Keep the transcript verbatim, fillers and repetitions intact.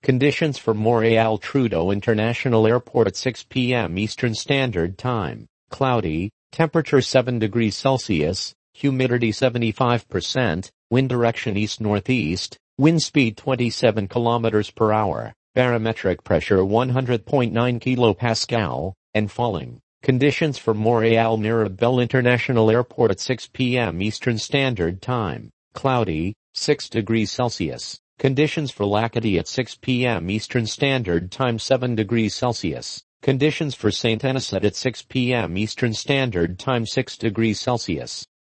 Conditions for Montréal Trudeau International Airport at six p m Eastern Standard Time. Cloudy, temperature seven degrees Celsius, humidity seventy-five percent, wind direction east-northeast, wind speed twenty-seven kilometers per hour, barometric pressure one hundred point nine kilopascal, and falling. Conditions for Montréal Mirabel International Airport at six p m Eastern Standard Time. Cloudy, six degrees Celsius. Conditions for Lacadie at six p m Eastern Standard Time seven degrees Celsius. Conditions for Saint Anisette at six p m Eastern Standard Time six degrees Celsius.